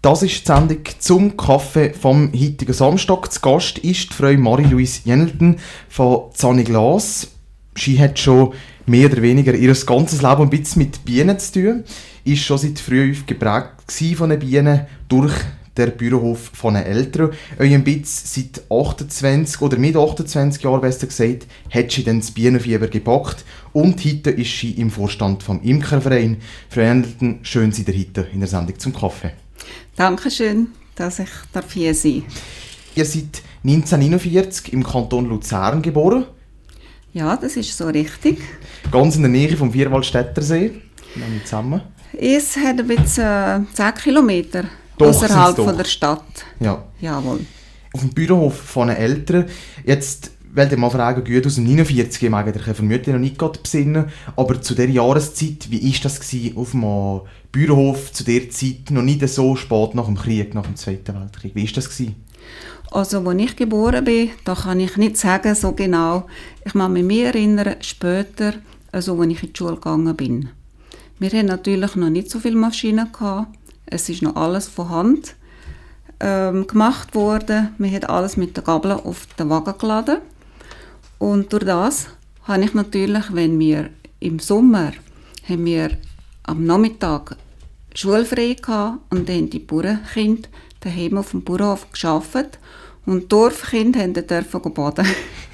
Das ist die Sendung zum Kaffee vom heutigen Samstag. Zu Gast ist die Frau Marie-Louise Jenelten von Zani Glas. Sie hat schon mehr oder weniger ihr ganzes Leben ein bisschen mit Bienen zu tun. Ist schon seit früh auf geprägt von den Bienen durch den Bauernhof von den Eltern. Ein bisschen seit 28 oder mit 28 Jahren, besser gesagt, hat sie dann das Bienenfieber gepackt. Und heute ist sie im Vorstand vom Imkerverein. Frau Jenelten, schön, seid ihr heute in der Sendung zum Kaffee. Dankeschön, dass ich hier sein darf. Ihr seid 1949 im Kanton Luzern geboren. Ja, das ist so richtig. Ganz in der Nähe vom Vierwaldstättersee. Zusammen. Es hat ein bisschen 10 Kilometer außerhalb von der Stadt. Ja. Jawohl. Auf dem Bauernhof von den Eltern. Jetzt wollte ich mal fragen, gut, aus dem 49, ich mag vermutlich noch nicht gerade besinnen, aber zu dieser Jahreszeit, wie war das gewesen, auf einem Bauernhof zu dieser Zeit, noch nicht so spät nach dem Krieg, nach dem Zweiten Weltkrieg? Wie war das gewesen? Also, als ich geboren bin, da kann ich nicht sagen, so genau. Ich kann mich erinnern, später, also als ich in die Schule gegangen bin. Wir hatten natürlich noch nicht so viele Maschinen gehabt. Es ist noch alles von Hand gemacht worden. Wir haben alles mit der Gabel auf den Wagen geladen. Und durch das habe ich natürlich, wenn wir im Sommer haben wir am Nachmittag schulfrei gehabt und dann haben die Bauernkinder daheim auf dem Bauernhof gearbeitet und die Dorfkinder durften baden.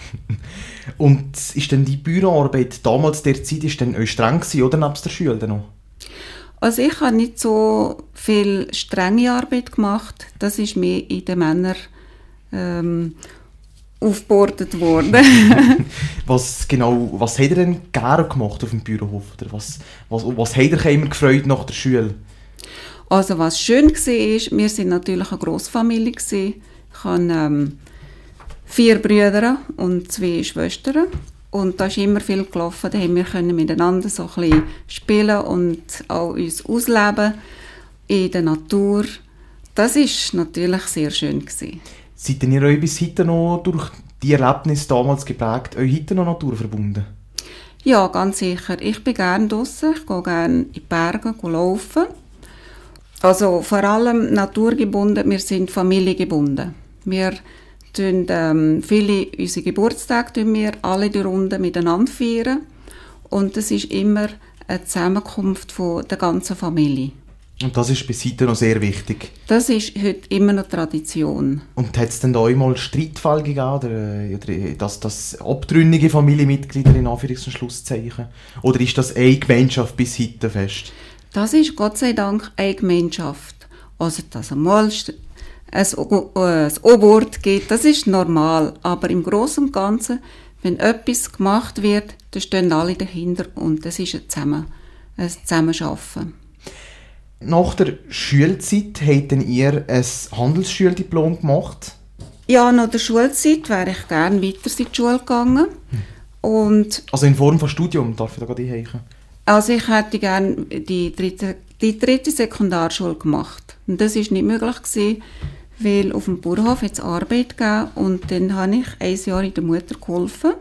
Und ist denn die Bauernarbeit damals der Zeit ist denn streng gewesen, oder nebst der Schule noch? Also ich habe nicht so viel strenge Arbeit gemacht. Das ist mehr in den Männern aufgebordet worden. Was habt ihr denn gerne gemacht auf dem Bauernhof? Oder was habt ihr immer gefreut nach der Schule? Also was schön war, wir waren natürlich eine Grossfamilie. Ich habe 4 Brüder und 2 Schwestern. Und da ist immer viel gelaufen. Da haben wir miteinander so ein bisschen spielen und auch uns ausleben in der Natur. Das war natürlich sehr schön gewesen. Seid ihr euch bis heute noch durch die Erlebnisse damals geprägt, euch heute noch naturverbunden? Ja, ganz sicher. Ich bin gerne draussen. Ich gehe gerne in die Berge laufen. Also vor allem naturgebunden. Wir sind familiengebunden. Wir viele unsere Geburtstage wir alle die Runde miteinander feiern. Und das ist immer eine Zusammenkunft von der ganzen Familie. Und das ist bis heute noch sehr wichtig? Das ist heute immer noch Tradition. Und hat es denn da auch mal Streitfall gegeben? Oder das abtrünnige Familienmitglieder in Anführungs- und Schlusszeichen? Oder ist das eine Gemeinschaft bis heute fest? Das ist Gott sei Dank eine Gemeinschaft. Also, dass einmal ein O-Wort gibt, das ist normal. Aber im Großen und Ganzen, wenn etwas gemacht wird, dann stehen alle dahinter und das ist ein Zusammenarbeiten. Nach der Schulzeit habt ihr ein Handelsschuldiplom gemacht? Ja, nach der Schulzeit wäre ich gerne weiter in die Schule gegangen. Und also in Form von Studium, darf ich da gerade einheichen? Also ich hätte gerne die dritte Sekundarschule gemacht. Und das war nicht möglich gewesen, weil auf dem Bauernhof hat es Arbeit gegeben und dann habe ich 1 Jahr in der Mutter geholfen.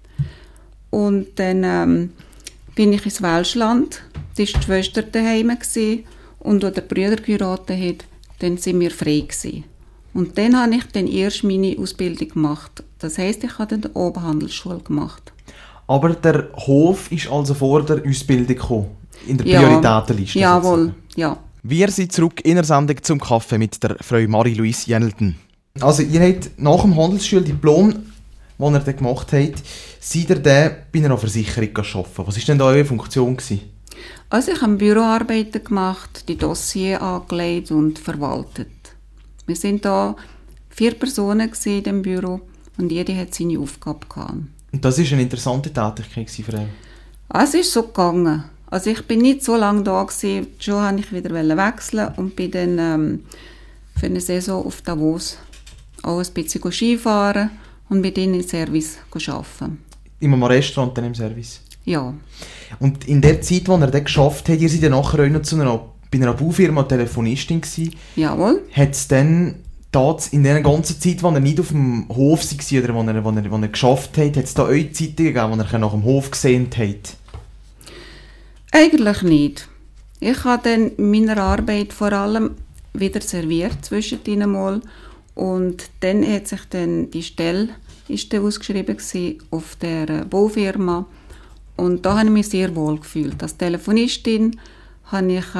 Und dann bin ich ins Welschland, da war die Schwester daheim gewesen, und als der Bruder geheiratet hat, dann sind wir frei gewesen. Und dann habe ich dann erst meine Ausbildung gemacht. Das heisst, ich habe dann die Oberhandelsschule gemacht. Aber der Hof ist also vor der Ausbildung gekommen, in der Prioritätenliste? Jawohl, ja. Wir sind zurück in der Sendung zum Kaffee mit der Frau Marie-Louise Jenelten. Also ihr habt nach dem Handelsschuldiplom, das ihr dann gemacht habt, seid ihr dann bei einer Versicherung arbeiten. Was war denn da eure Funktion gewesen? Also ich habe Büroarbeiten gemacht, die Dossier angelegt und verwaltet. Wir waren da 4 Personen in diesem Büro und jede hat seine Aufgabe gehabt. Und das war eine interessante Tätigkeit für euch? Es ist so gegangen. Also ich bin nicht so lange da gewesen. Schon wollte ich wieder wechseln und bin dann für eine Saison auf Davos auch ein bisschen Skifahren und bin dann im Service arbeiten. In einem Restaurant, dann im Service? Ja. Und in der Zeit, in der ihr dann geschafft habt, ihr seid dann nachher auch noch bei einer Baufirma Telefonistin gewesen. Jawohl. Hat es dann in dieser ganzen Zeit, als ihr nicht auf dem Hof war oder wo ihr geschafft habt, hat es da euch Zeiten gegeben, wo ihr nach dem Hof gesehen habt? Eigentlich nicht. Ich habe dann in meiner Arbeit vor allem wieder serviert zwischendrin mal. Und dann hat sich dann die Stelle ist dann ausgeschrieben auf der Baufirma. Und da habe ich mich sehr wohl gefühlt. Als Telefonistin habe ich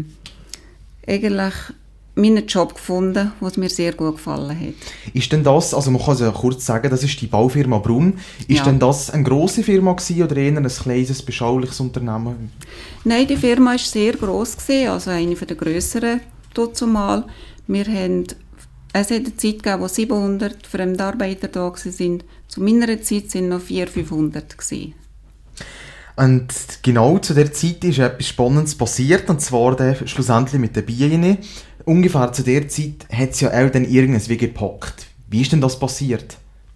eigentlich meinen Job gefunden, was mir sehr gut gefallen hat. Ist denn das, also man kann es ja kurz sagen, das ist die Baufirma Brunn. Ist Ja. denn das eine grosse Firma gewesen oder eher ein kleines, beschauliches Unternehmen? Nein, die Firma war sehr gross gewesen, also eine der grösseren dazumal. Es hat eine Zeit gegeben, wo 700 Fremdarbeiter da waren. Zu meiner Zeit waren noch 400-500 gewesen. Und genau zu der Zeit ist etwas Spannendes passiert, und zwar schlussendlich mit den Bienen. Ungefähr zu der Zeit hat es ja auch dann irgendwas wie gepackt. Wie ist denn das passiert?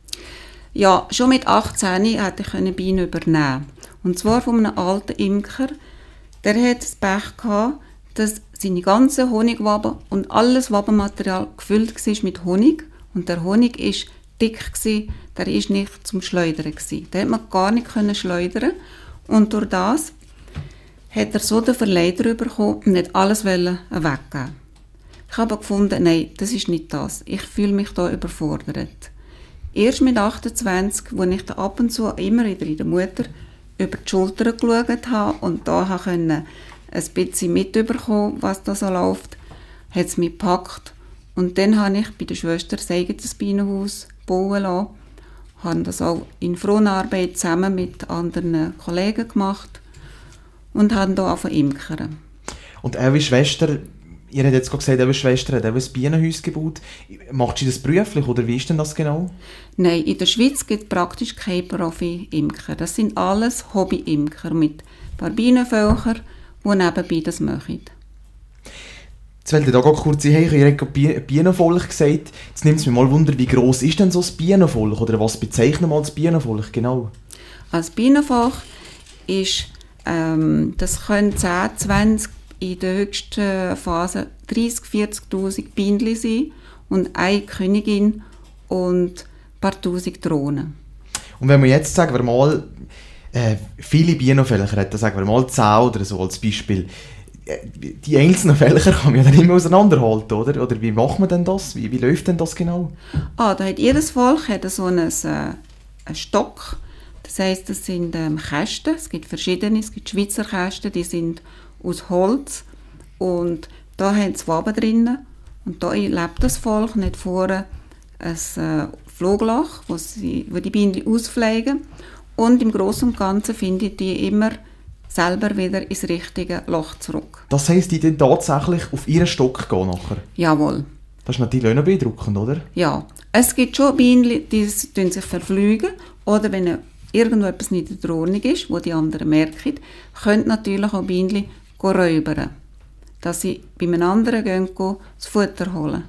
Ja, schon mit 18 hätte ich eine Biene übernehmen. Und zwar von einem alten Imker. Der hat das Pech gehabt, dass seine ganzen Honigwaben und alles Wabenmaterial gefüllt war mit Honig. Und der Honig war dick, der war nicht zum Schleudern. Den konnte man gar nicht schleudern. Und durch das hat er so den Verleider bekommen und nicht alles weggeben. Ich habe gefunden, nein, das ist nicht das. Ich fühle mich da überfordert. Erst mit 28, als ich da ab und zu immer wieder in der Mutter über die Schulter geschaut habe und da konnte ein bisschen mitbekommen, was da so läuft, hat es mich gepackt. Und dann habe ich bei der Schwester ein eigenes Bienenhaus bauen lassen. Habe das auch in Fronarbeit zusammen mit anderen Kollegen gemacht und habe hier angefangen imkern. Und eure Schwester, ihr habt jetzt gerade gesagt, eure Schwester hat auch ein Bienenhaus gebaut. Macht sie das beruflich oder wie ist denn das genau? Nein, in der Schweiz gibt es praktisch keine Profi-Imker. Das sind alles Hobby-Imker mit ein paar Bienenvölkern, die nebenbei das machen. Jetzt wollte ich da gerade kurz hin, ihr habt gerade Bienenvolk gesagt. Jetzt nimmt es mich mal Wunder, wie gross ist denn so das Bienenvolk? Oder was bezeichnet man als Bienenvolk genau? Als Bienenvolk ist, das können 10, 20, in der höchsten Phase 30.000, 40.000 Bienen sein und eine Königin und ein paar Tausend Drohnen. Und wenn man jetzt, sagen wir mal, viele Bienenvölker hat, sagen wir mal 10 oder so als Beispiel, die einzelnen Völker kann man ja dann immer auseinanderhalten, oder? Oder wie macht man denn das? Wie läuft denn das genau? Da hat jedes Volk hat so einen Stock. Das heisst, das sind Kästen. Es gibt verschiedene. Es gibt Schweizer Kästen, die sind aus Holz. Und da haben sie Waben drin. Und da lebt das Volk nicht vorne ein Flugloch, wo die Bienen ausfliegen. Und im Großen und Ganzen finden die immer selber wieder ins richtige Loch zurück. Das heisst, die dann tatsächlich auf ihren Stock gehen nachher? Jawohl. Das ist natürlich auch noch beeindruckend, oder? Ja. Es gibt schon Bienen, die sich verfliegen. Oder wenn irgendwo etwas nicht in der Ordnung ist, wo die anderen merken, können natürlich auch Bienen räubern. Dass sie bei einem anderen gehen, das Futter holen.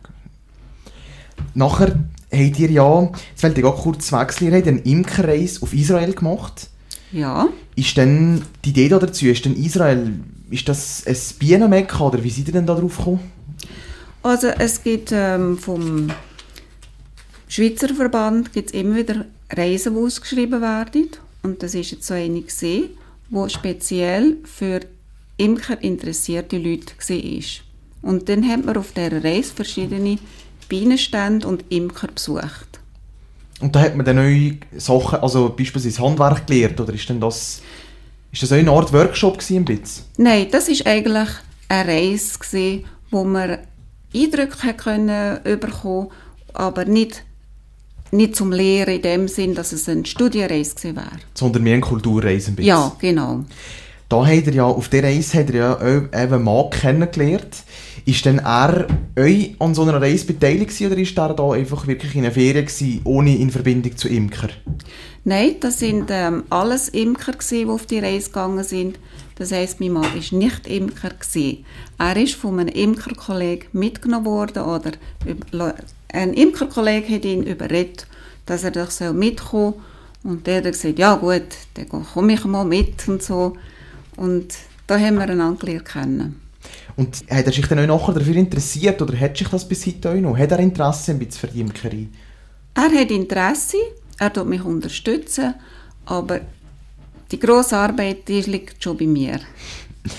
Nachher habt ihr ja, jetzt wollte ich auch kurz wechseln, ihr habt eine Imkerreise auf Israel gemacht. Ja. Ist denn die Idee dazu, ist denn Israel, ist das ein Bienenmekka oder wie seid ihr denn da drauf gekommen? Also es gibt vom Schweizer Verband gibt's immer wieder Reisen, die ausgeschrieben werden. Und das ist jetzt so eine gesehen, die speziell für Imker interessierte Leute war. Und dann hat man auf dieser Reise verschiedene Bienenstände und Imker besucht. Und da hat man dann neue Sachen, also beispielsweise Handwerk gelernt, oder ist das auch eine Art Workshop gewesen, ein bisschen? Nein, das war eigentlich eine Reise gewesen, wo man Eindrücke bekommen, aber nicht zum Lehren in dem Sinn, dass es eine Studienreise gewesen wäre. Sondern mehr eine Kulturreise ein bisschen. Ja, genau. Da habt ihr ja, auf dieser Reise habt ihr ja auch einen Mann kennengelernt. Ist denn er euch an so einer Reise beteiligt gewesen, oder ist er da einfach wirklich in einer Ferien gewesen, ohne in Verbindung zu Imker? Nein, das sind alles Imker gewesen, die auf die Reise gegangen sind. Das heisst, mein Mann war nicht Imker gewesen. Er ist von einem Imkerkollegen mitgenommen worden, oder ein Imkerkollege hat ihn überredet, dass er doch mitkommen soll. Und der hat gesagt, ja gut, dann komme ich mal mit und so. Und da haben wir einander kennen. Und hat er sich dann auch nachher dafür interessiert, oder hat sich das bis heute auch noch? Hat er Interesse ein bisschen für die Imkerei? Er hat Interesse, er tut mich unterstützen, aber die grosse Arbeit, die liegt schon bei mir.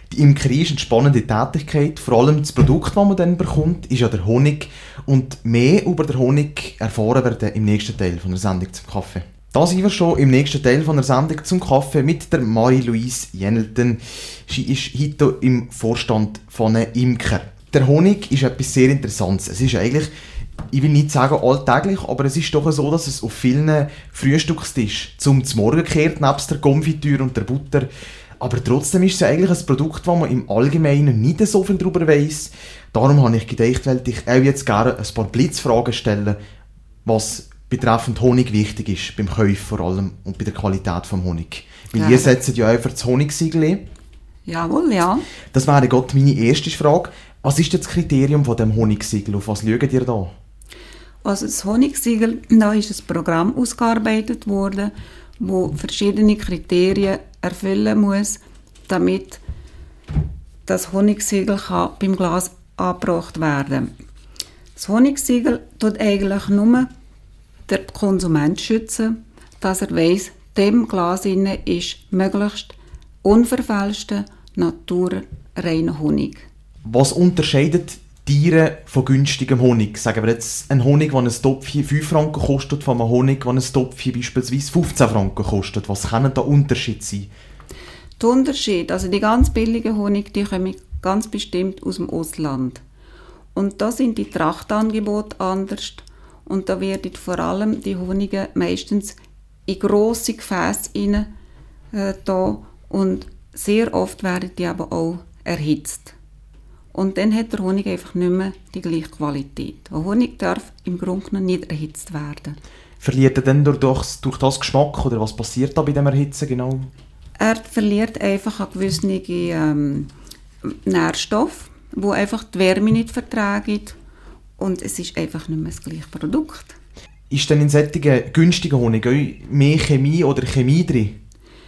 Die Imkerei ist eine spannende Tätigkeit, vor allem das Produkt, das man dann bekommt, ist ja der Honig. Und mehr über den Honig erfahren werden im nächsten Teil von der Sendung zum Kaffee. Da sind wir schon im nächsten Teil von der Sendung zum Kaffee mit der Marie-Louise Jennelten. Sie ist heute im Vorstand von einem Imker. Der Honig ist etwas sehr Interessantes. Es ist eigentlich, ich will nicht sagen alltäglich, aber es ist doch so, dass es auf vielen Frühstückstischen zum Morgen kehrt, nebst der Konfitüre und der Butter. Aber trotzdem ist es eigentlich ein Produkt, das man im Allgemeinen nicht so viel darüber weiss. Darum habe ich gedacht, weil ich auch jetzt gerne ein paar Blitzfragen stellen, was betreffend Honig wichtig ist, beim Kauf vor allem und bei der Qualität des Honigs. Weil ihr setzt ja einfach das Honigsiegel. Jawohl, ja. Das wäre gerade meine erste Frage. Was ist das Kriterium von dem Honigsiegel? Auf was schaut ihr da? Also das Honigsiegel, da ist ein Programm ausgearbeitet worden, wo verschiedene Kriterien erfüllen muss, damit das Honigsiegel beim Glas angebracht werden kann. Das Honigsiegel tut eigentlich nur der Konsument schützen, dass er weiss, dem Glas inne ist möglichst unverfälschter, naturreiner Honig. Was unterscheidet Tiere von günstigem Honig? Sagen wir jetzt, ein Honig, der ein Topfchen 5 Franken kostet, von einem Honig, der ein Topfchen beispielsweise 15 Franken kostet. Was kann der Unterschied sein? Der Unterschied, also die ganz billigen Honig, die kommen ganz bestimmt aus dem Ausland. Und da sind die Trachtangebote anders. Und da werden vor allem die Honige meistens in grosse Gefäße rein da und sehr oft werden die aber auch erhitzt. Und dann hat der Honig einfach nicht mehr die gleiche Qualität. Der Honig darf im Grunde noch nicht erhitzt werden. Verliert er dann durch das Geschmack oder was passiert da bei dem Erhitzen genau? Er verliert einfach eine gewisse Nährstoffe, die einfach die Wärme nicht vertragen. Und es ist einfach nicht mehr das gleiche Produkt. Ist denn in solchen günstigen Honig mehr Chemie oder Chemie drin?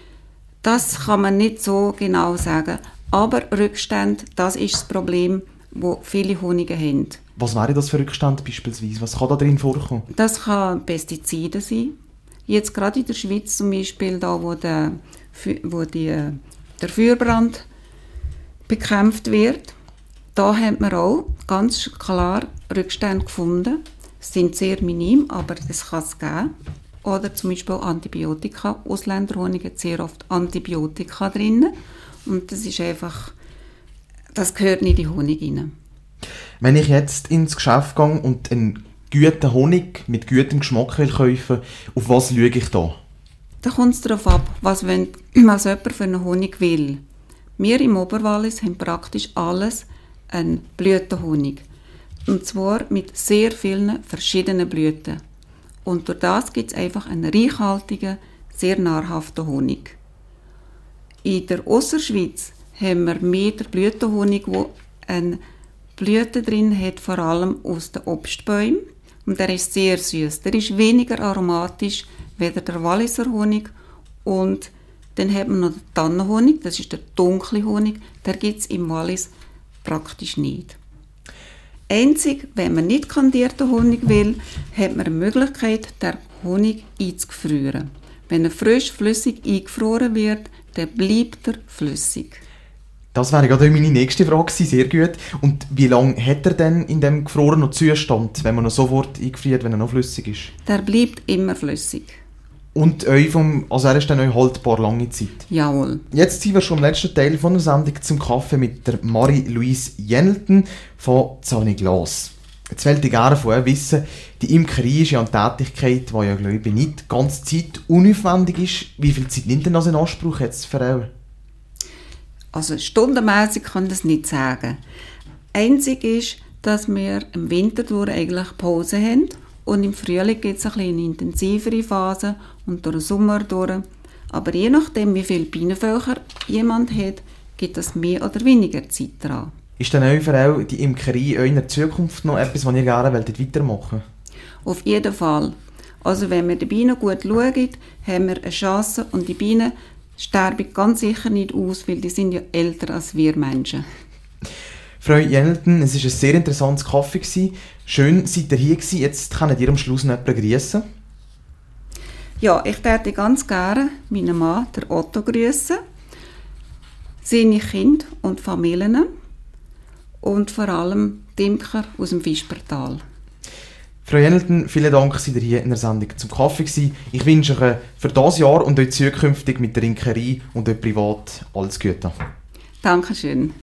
Das kann man nicht so genau sagen. Aber Rückstände, das ist das Problem, das viele Honige haben. Was wäre das für Rückstände beispielsweise? Was kann da drin vorkommen? Das kann Pestizide sein. Jetzt gerade in der Schweiz zum Beispiel, da wo der Feuerbrand bekämpft wird, da hat man auch ganz klar Rückstände gefunden. Es sind sehr minim, aber das kann es geben. Oder zum Beispiel auch Antibiotika. Ausländerhonig hat sehr oft Antibiotika drin. Und das ist einfach, das gehört nicht in den Honig rein. Wenn ich jetzt ins Geschäft gehe und einen guten Honig mit gutem Geschmack will kaufen, auf was schaue ich da? Da kommt es darauf ab, was jemand für einen Honig will. Wir im Oberwallis haben praktisch alles einen Blütenhonig. Und zwar mit sehr vielen verschiedenen Blüten. Und durch das gibt es einfach einen reichhaltigen, sehr nahrhaften Honig. In der Ausserschweiz haben wir mehr den Blütenhonig, der eine Blüte drin hat, vor allem aus den Obstbäumen. Und der ist sehr süß. Der ist weniger aromatisch als der Walliser Honig. Und dann hat man noch den Tannenhonig, das ist der dunkle Honig. Der gibt es im Wallis praktisch nicht. Einzig, wenn man nicht kandierten Honig will, hat man eine Möglichkeit, den Honig einzufrieren. Wenn er frisch flüssig eingefroren wird, dann bleibt er flüssig. Das wäre gerade meine nächste Frage gewesen, sehr gut. Und wie lange hat er denn in dem gefrorenen Zustand, wenn man ihn sofort eingefriert, wenn er noch flüssig ist? Der bleibt immer flüssig. Und er ist dann euch haltbar lange Zeit? Jawohl. Jetzt sind wir schon im letzten Teil von der Sendung zum Kaffee mit der Marie-Louise Jennelten von Zani Glas. Jetzt wollte ich gerne von euch wissen, die Imkerei ist ja eine Tätigkeit, die ja, glaube ich, nicht ganz zeitaufwendig ist. Wie viel Zeit nimmt denn das in Anspruch jetzt für euch? Also stundenmäßig kann ich das nicht sagen. Einzig ist, dass wir im Winter durch eigentlich Pause haben und im Frühling gibt es eine intensivere Phase und durch den Sommer durch. Aber je nachdem, wie viele Bienenvölker jemand hat, gibt es mehr oder weniger Zeit dran. Ist dann auch die Imkerei in der Zukunft noch etwas, was ihr gerne weitermachen wollt? Auf jeden Fall. Also wenn wir die Bienen gut schauen, haben wir eine Chance und die Bienen sterben ganz sicher nicht aus, weil die sind ja älter als wir Menschen. Frau Jennelten, es war ein sehr interessantes Kaffee. Schön, seid ihr hier gewesen. Jetzt könnt ihr am Schluss noch jemanden grüssen. Ja, ich würde ganz gerne meinen Mann, der Otto, grüssen. seine Kinder und Familien und vor allem die Imker aus dem Fischbertal. Frau Jennelten, vielen Dank, dass Sie hier in der Sendung zum Kaffee waren. Ich wünsche Ihnen für dieses Jahr und auch zukünftig mit der Imkerei und auch privat alles Gute. Dankeschön.